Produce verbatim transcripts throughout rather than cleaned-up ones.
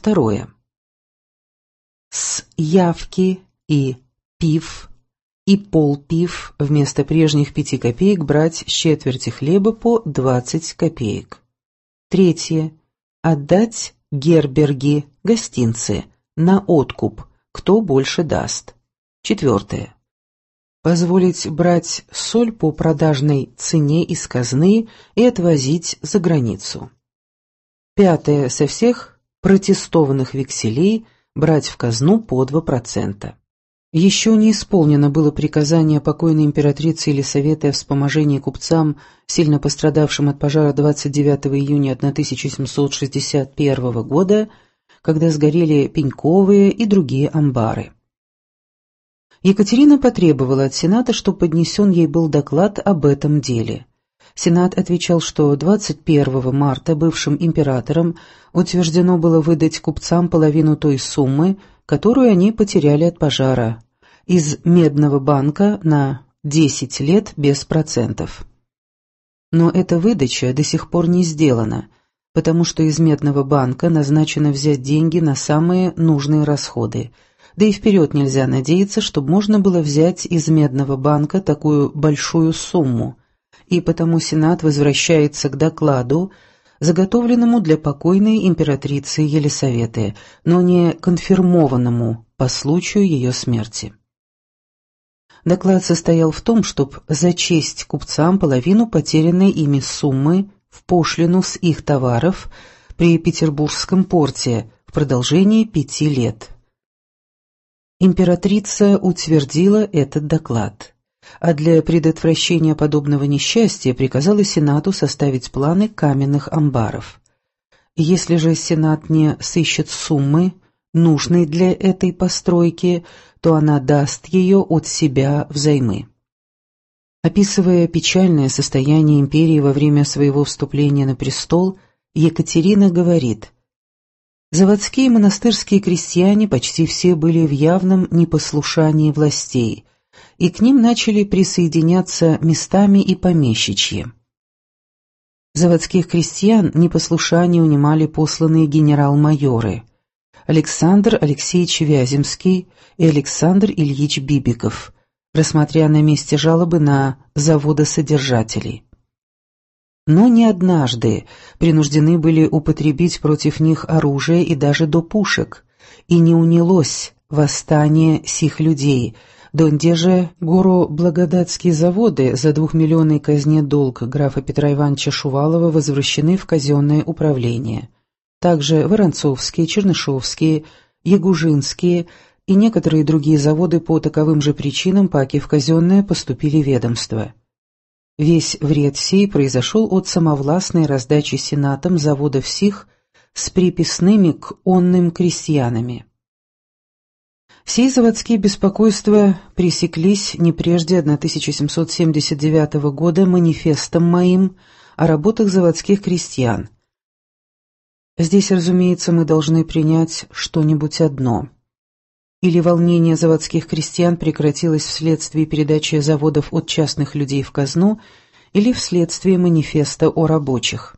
Второе. С явки и пив и полпив вместо прежних пяти копеек брать с четверти хлеба по двадцать копеек. Третье. Отдать герберги, гостинцы, на откуп, кто больше даст. Четвертое. Позволить брать соль по продажной цене из казны и отвозить за границу. Пятое. Со всех протестованных векселей брать в казну по два процента. Еще не исполнено было приказание покойной императрицы Елисаветы о вспоможении купцам, сильно пострадавшим от пожара двадцать девятого июня тысяча семьсот шестьдесят первого года, когда сгорели Пеньковые и другие амбары. Екатерина потребовала от Сената, чтобы поднесен ей был доклад об этом деле. Сенат отвечал, что двадцать первого марта бывшим императором утверждено было выдать купцам половину той суммы, которую они потеряли от пожара, из Медного банка на десять лет без процентов. Но эта выдача до сих пор не сделана, потому что из Медного банка назначено взять деньги на самые нужные расходы, да и вперед нельзя надеяться, чтобы можно было взять из Медного банка такую большую сумму, и потому Сенат возвращается к докладу, заготовленному для покойной императрицы Елисаветы, но не конфирмованному по случаю ее смерти. Доклад состоял в том, чтобы зачесть купцам половину потерянной ими суммы в пошлину с их товаров при Петербургском порте в продолжении пяти лет. Императрица утвердила этот доклад, а для предотвращения подобного несчастья приказала Сенату составить планы каменных амбаров. Если же Сенат не сыщет суммы, нужной для этой постройки, то она даст ее от себя взаймы. Описывая печальное состояние империи во время своего вступления на престол, Екатерина говорит: «Заводские и монастырские крестьяне почти все были в явном непослушании властей, и к ним начали присоединяться местами и помещичьи. Заводских крестьян непослушание унимали посланные генерал-майоры Александр Алексеевич Вяземский и Александр Ильич Бибиков, рассмотря на месте жалобы на заводосодержателей. Но не однажды принуждены были употребить против них оружие и даже до пушек, и не унялось восстание сих людей, донде же горо-благодатские заводы за двухмиллионный казне долг графа Петра Ивановича Шувалова возвращены в казенное управление. Также Воронцовские, Чернышевские, Ягужинские и некоторые другие заводы по таковым же причинам паки в казенное поступили ведомства. Весь вред сей произошел от самовластной раздачи Сенатом заводов сих с приписными к онным крестьянами. Сей заводские беспокойства пресеклись не прежде тысяча семьсот семьдесят девятого года манифестом моим о работах заводских крестьян. Здесь, разумеется, мы должны принять что-нибудь одно. Или волнение заводских крестьян прекратилось вследствие передачи заводов от частных людей в казну, или вследствие манифеста о рабочих.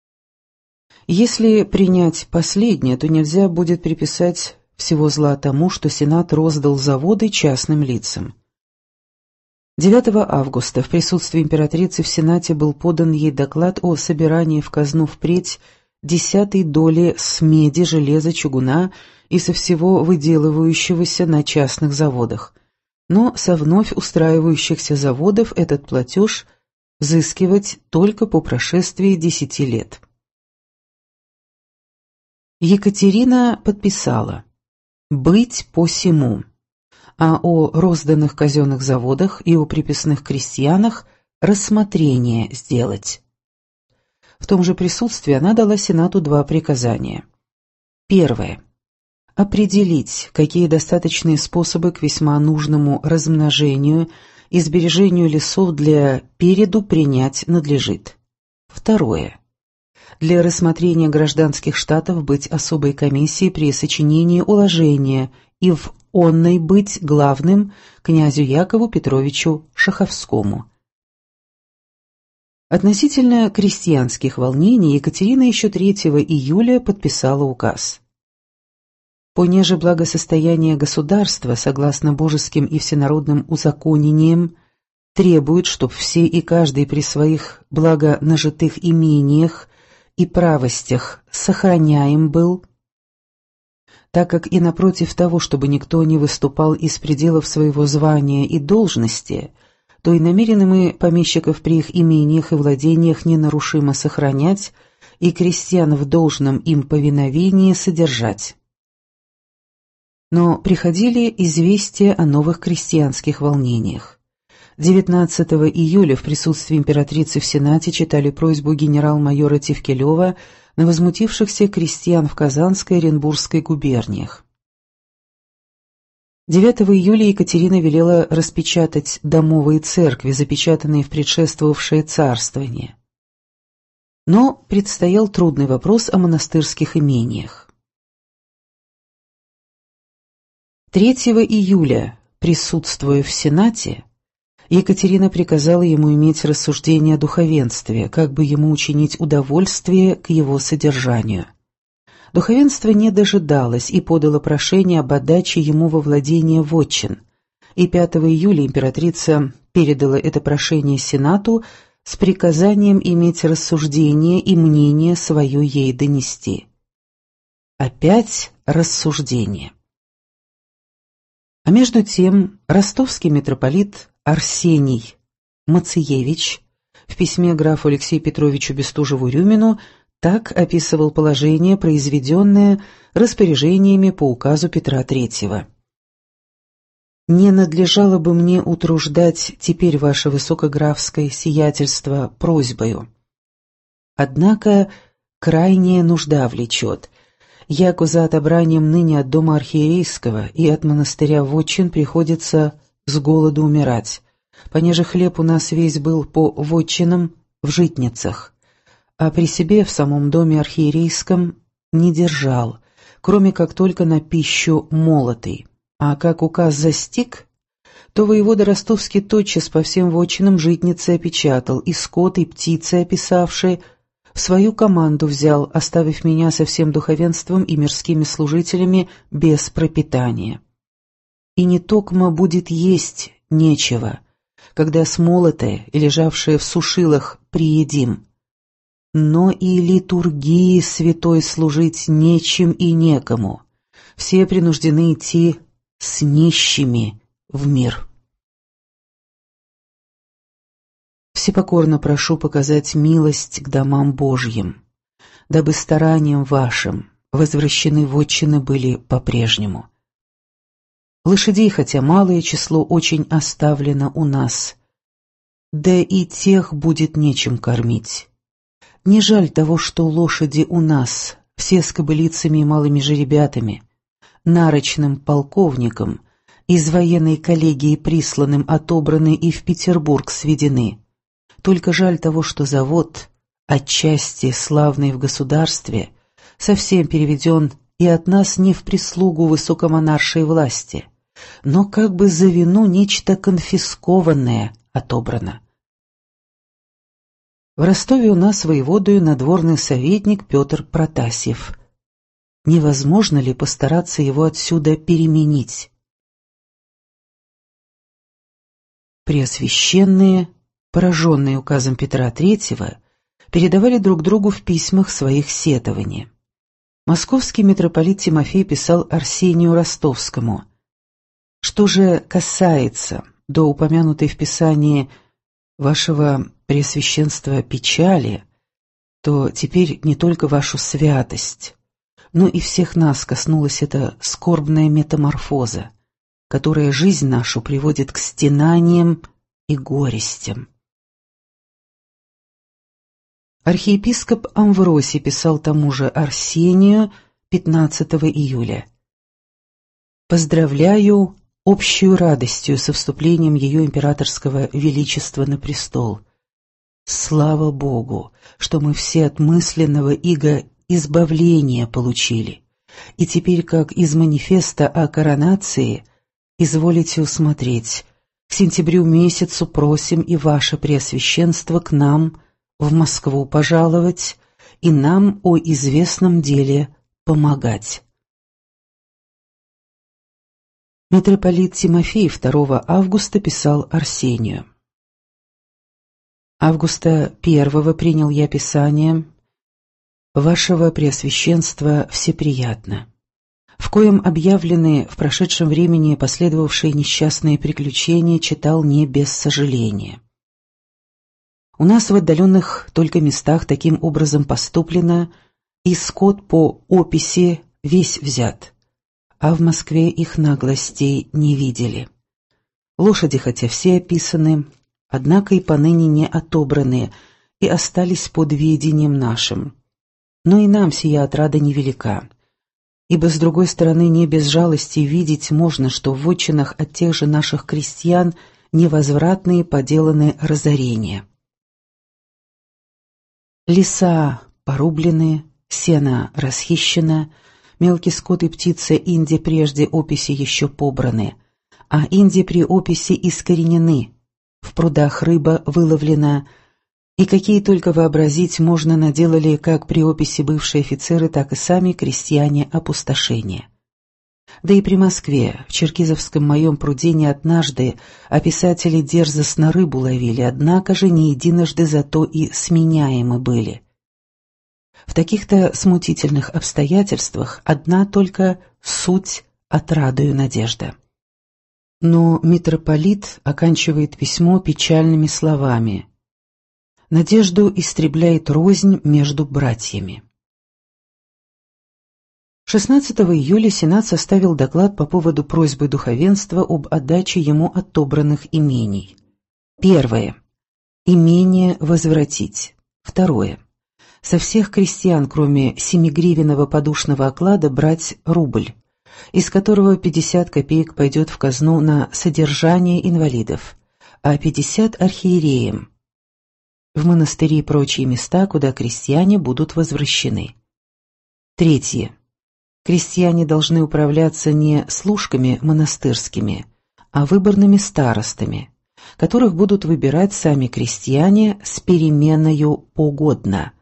Если принять последнее, то нельзя будет приписать всего зла тому, что Сенат роздал заводы частным лицам. девятого августа в присутствии императрицы в Сенате был подан ей доклад о собирании в казну впредь десятой доли с меди, железа, чугуна и со всего выделывающегося на частных заводах, но со вновь устраивающихся заводов этот платеж взыскивать только по прошествии десяти лет. Екатерина подписала «Быть посему», а о розданных казенных заводах и о приписных крестьянах рассмотрение сделать. В том же присутствии она дала Сенату два приказания. Первое. Определить, какие достаточные способы к весьма нужному размножению и сбережению лесов для переду принять надлежит. Второе. Для рассмотрения гражданских штатов быть особой комиссией при сочинении уложения и в онной быть главным князю Якову Петровичу Шаховскому. Относительно крестьянских волнений Екатерина еще третьего июля подписала указ. понеже благосостояние государства, согласно божеским и всенародным узаконениям, требует, чтоб все и каждый при своих благонажитых имениях и правостях сохраняем был, так как и напротив того, чтобы никто не выступал из пределов своего звания и должности, то и намерены мы помещиков при их имениях и владениях ненарушимо сохранять и крестьян в должном им повиновении содержать. Но приходили известия о новых крестьянских волнениях. девятнадцатого июля в присутствии императрицы в Сенате читали просьбу генерал-майора Тевкелева на возмутившихся крестьян в Казанской и Оренбургской губерниях. девятого июля Екатерина велела распечатать домовые церкви, запечатанные в предшествовавшее царствование. Но предстоял трудный вопрос о монастырских имениях. третьего июля, присутствуя в Сенате, Екатерина приказала ему иметь рассуждение о духовенстве, как бы ему учинить удовольствие к его содержанию. Духовенство не дожидалось и подало прошение об отдаче ему во владение вотчин, и пятого июля императрица передала это прошение Сенату с приказанием иметь рассуждение и мнение свое ей донести. Опять рассуждение. А между тем ростовский митрополит Арсений Мациевич в письме графу Алексею Петровичу Бестужеву-Рюмину так описывал положение, произведенное распоряжениями по указу Петра Третьего. «Не надлежало бы мне утруждать теперь ваше высокографское сиятельство просьбою. Однако крайняя нужда влечет, яко за отобранием ныне от дома архиерейского и от монастыря вотчин приходится с голоду умирать, понеже хлеб у нас весь был по вотчинам в житницах, а при себе в самом доме архиерейском не держал, кроме как только на пищу молотый. А как указ застиг, то воевода Ростовский тотчас по всем вотчинам житницы опечатал, и скот, и птицы описавшие, в свою команду взял, оставив меня со всем духовенством и мирскими служителями без пропитания. И не токмо будет есть нечего, когда смолотое и лежавшее в сушилах приедим, но и литургии святой служить нечем и некому, все принуждены идти с нищими в мир. Всепокорно прошу показать милость к домам Божьим, дабы старанием вашим возвращены вотчины были по-прежнему. Лошадей, хотя малое число, очень оставлено у нас, да и тех будет нечем кормить. Не жаль того, что лошади у нас, все с кобылицами и малыми жеребятами, нарочным полковником, из военной коллегии присланным, отобраны и в Петербург сведены. Только жаль того, что завод, отчасти славный в государстве, совсем переведен и от нас не в прислугу высокомонаршей власти, но как бы за вину нечто конфискованное отобрано. В Ростове у нас воеводою надворный советник Петр Протасьев. Невозможно ли постараться его отсюда переменить? Преосвященные, пораженные указом Петра Третьего, передавали друг другу в письмах своих сетований. Московский митрополит Тимофей писал Арсению Ростовскому: «Что же касается до упомянутой в Писании вашего Преосвященства печали, то теперь не только вашу святость, но и всех нас коснулась эта скорбная метаморфоза, которая жизнь нашу приводит к стенаниям и горестям». Архиепископ Амвросий писал тому же Арсению пятнадцатого июля: «Поздравляю общую радостью со вступлением ее императорского величества на престол. Слава Богу, что мы все от мысленного иго избавления получили, и теперь, как из манифеста о коронации, изволите усмотреть, к сентябрю месяцу просим и ваше Преосвященство к нам в Москву пожаловать и нам о известном деле помогать». Митрополит Тимофей второго августа писал Арсению: «Августа первого принял я Писание вашего Преосвященства всеприятно, в коем объявлены в прошедшем времени последовавшие несчастные приключения, читал не без сожаления. У нас в отдаленных только местах таким образом поступлено, и скот по описи весь взят, а в Москве их наглостей не видели. Лошади хотя все описаны, однако и поныне не отобраны и остались под ведением нашим. Но и нам сия отрада невелика, ибо с другой стороны не без жалости видеть можно, что в вотчинах от тех же наших крестьян невозвратные поделаны разорения. Леса порублены, сено расхищено, мелкий скот и птица инди прежде описи еще побраны, а инди при описи искоренены, в прудах рыба выловлена, и какие только вообразить можно наделали как при описи бывшие офицеры, так и сами крестьяне опустошения. Да и при Москве, в Черкизовском моем пруде не однажды описатели дерзостно рыбу ловили, однако же не единожды зато и сменяемы были. В таких-то смутительных обстоятельствах одна только суть отрадою надежда». Но митрополит оканчивает письмо печальными словами: «Надежду истребляет рознь между братьями». шестнадцатого июля Сенат составил доклад по поводу просьбы духовенства об отдаче ему отобранных имений. Первое. Имение возвратить. Второе. Со всех крестьян, кроме семигривенного подушного оклада, брать рубль, из которого пятьдесят копеек пойдет в казну на содержание инвалидов, а пятьдесят архиереям, в монастыри и прочие места, куда крестьяне будут возвращены. Третье. Крестьяне должны управляться не служками монастырскими, а выборными старостами, которых будут выбирать сами крестьяне с переменою погодно.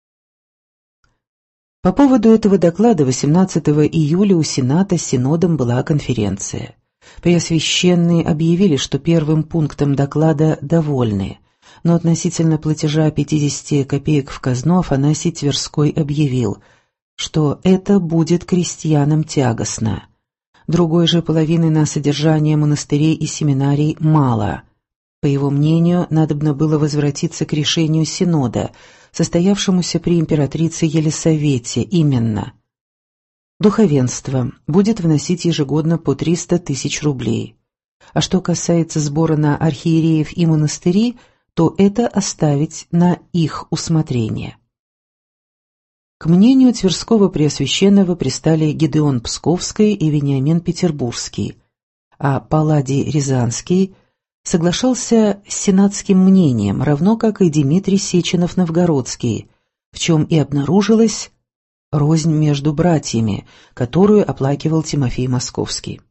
По поводу этого доклада восемнадцатого июля у Сената с Синодом была конференция. Преосвященные объявили, что первым пунктом доклада довольны, но относительно платежа пятидесяти копеек в казну Афанасий Тверской объявил, что это будет крестьянам тягостно. Другой же половины на содержание монастырей и семинарий мало. По его мнению, надобно было возвратиться к решению Синода, состоявшемуся при императрице Елисавете, именно: духовенство будет вносить ежегодно по триста тысяч рублей, а что касается сбора на архиереев и монастыри, то это оставить на их усмотрение. К мнению Тверского Преосвященного пристали Гедеон Псковский и Вениамин Петербургский, а Палладий Рязанский соглашался с сенатским мнением, равно как и Дмитрий Сеченов-Новгородский, в чем и обнаружилась рознь между братьями, которую оплакивал Тимофей Московский.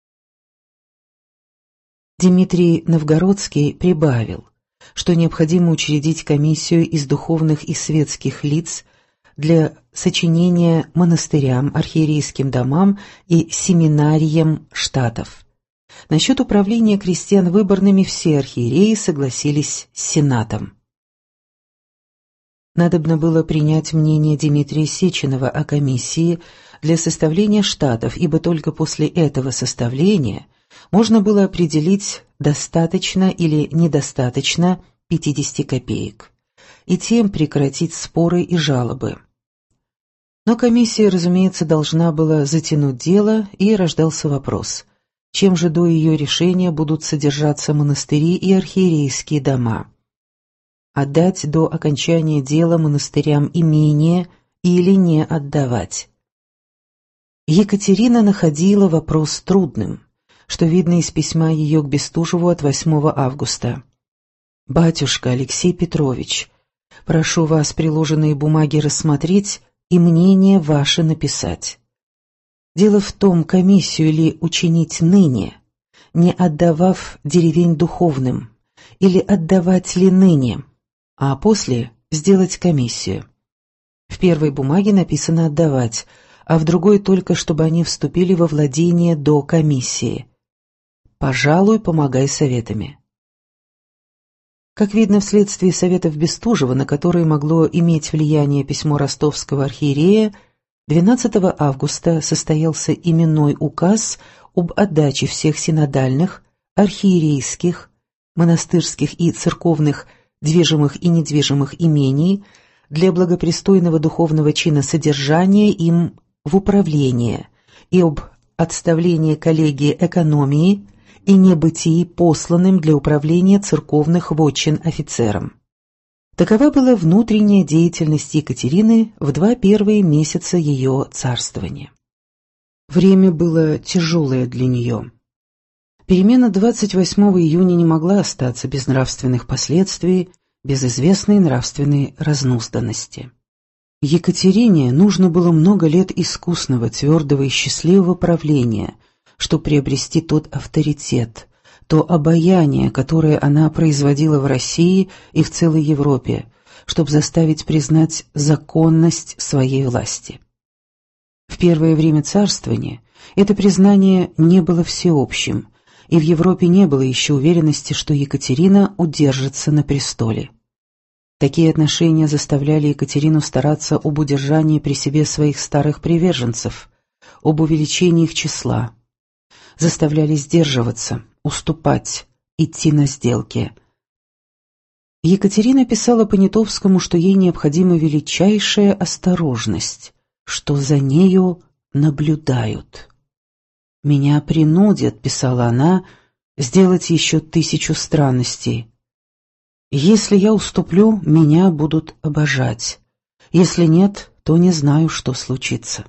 Дмитрий Новгородский прибавил, что необходимо учредить комиссию из духовных и светских лиц для сочинения монастырям, архиерейским домам и семинариям штатов. Насчет управления крестьян выборными все архиереи согласились с Сенатом. Надобно было принять мнение Дмитрия Сеченова о комиссии для составления штатов, ибо только после этого составления можно было определить, достаточно или недостаточно пятидесяти копеек, и тем прекратить споры и жалобы. Но комиссия, разумеется, должна была затянуть дело, и рождался вопрос: чем же до ее решения будут содержаться монастыри и архиерейские дома? Отдать до окончания дела монастырям имение или не отдавать? Екатерина находила вопрос трудным, что видно из письма ее к Бестужеву от восьмого августа. «Батюшка Алексей Петрович, прошу вас приложенные бумаги рассмотреть и мнение ваше написать. Дело в том, комиссию ли учинить ныне, не отдавав деревень духовным, или отдавать ли ныне, а после сделать комиссию. В первой бумаге написано «отдавать», а в другой только, чтобы они вступили во владение до комиссии. Пожалуй, помогай советами. Как видно, вследствие советов Бестужева, на которые могло иметь влияние письмо ростовского архиерея, двенадцатого августа состоялся именной указ об отдаче всех синодальных, архиерейских, монастырских и церковных движимых и недвижимых имений для благопристойного духовного чина содержания им в управление и об отставлении коллегии экономии и небытии посланным для управления церковных вотчин офицерам. Такова была внутренняя деятельность Екатерины в два первые месяца ее царствования. Время было тяжелое для нее. Перемена двадцать восьмого июня не могла остаться без нравственных последствий, без известной нравственной разнузданности. Екатерине нужно было много лет искусного, твердого и счастливого правления, чтобы приобрести тот авторитет, то обаяние, которое она производила в России и в целой Европе, чтобы заставить признать законность своей власти. В первое время царствования это признание не было всеобщим, и в Европе не было еще уверенности, что Екатерина удержится на престоле. Такие отношения заставляли Екатерину стараться об удержании при себе своих старых приверженцев, об увеличении их числа, заставляли сдерживаться, уступать, идти на сделки. Екатерина писала Понятовскому, что ей необходима величайшая осторожность, что за нею наблюдают. «Меня принудят», — писала она, — «сделать еще тысячу странностей. Если я уступлю, меня будут обожать. Если нет, то не знаю, что случится».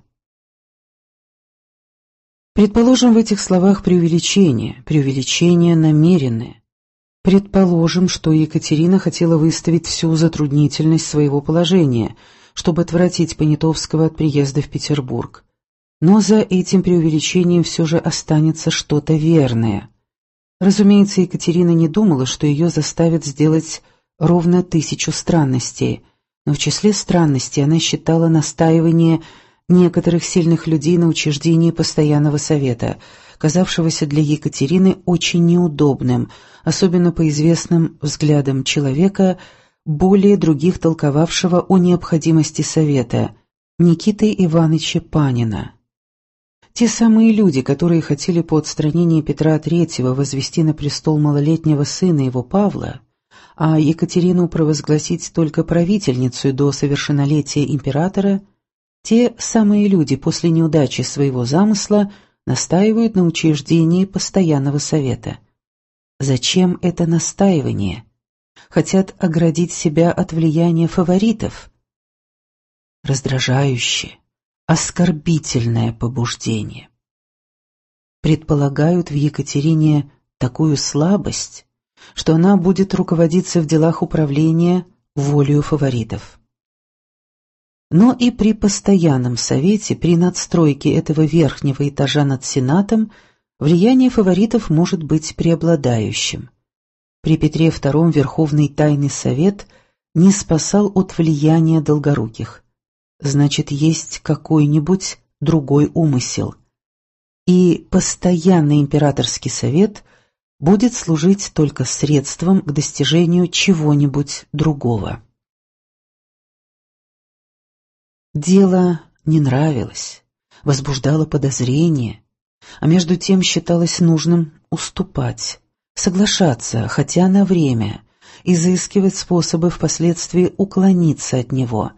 Предположим, в этих словах преувеличение, преувеличение намеренное. Предположим, что Екатерина хотела выставить всю затруднительность своего положения, чтобы отвратить Понятовского от приезда в Петербург. Но за этим преувеличением все же останется что-то верное. Разумеется, Екатерина не думала, что ее заставят сделать ровно тысячу странностей, но в числе странностей она считала настаивание некоторых сильных людей на учреждении постоянного совета, казавшегося для Екатерины очень неудобным, особенно по известным взглядам человека, более других толковавшего о необходимости совета, Никиты Ивановича Панина. Те самые люди, которые хотели по отстранении Петра Третьего возвести на престол малолетнего сына его Павла, а Екатерину провозгласить только правительницей до совершеннолетия императора, те самые люди после неудачи своего замысла настаивают на учреждении постоянного совета. Зачем это настаивание? Хотят оградить себя от влияния фаворитов. Раздражающее, оскорбительное побуждение. Предполагают в Екатерине такую слабость, что она будет руководиться в делах управления волею фаворитов. Но и при постоянном совете, при надстройке этого верхнего этажа над Сенатом, влияние фаворитов может быть преобладающим. При Петре Втором Верховный Тайный Совет не спасал от влияния долгоруких. Значит, есть какой-нибудь другой умысел. И постоянный императорский совет будет служить только средством к достижению чего-нибудь другого. Дело не нравилось, возбуждало подозрение, а между тем считалось нужным уступать, соглашаться, хотя на время, изыскивать способы впоследствии уклониться от него.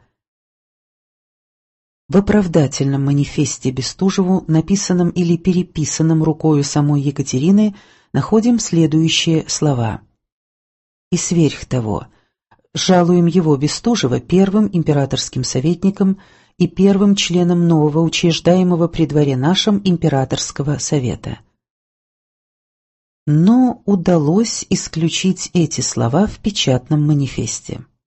В оправдательном манифесте Бестужеву, написанном или переписанном рукою самой Екатерины, находим следующие слова. «И сверх того, жалуем его, Бестужева, первым императорским советником и первым членом нового учреждаемого при дворе нашем императорского совета». Но удалось исключить эти слова в печатном манифесте.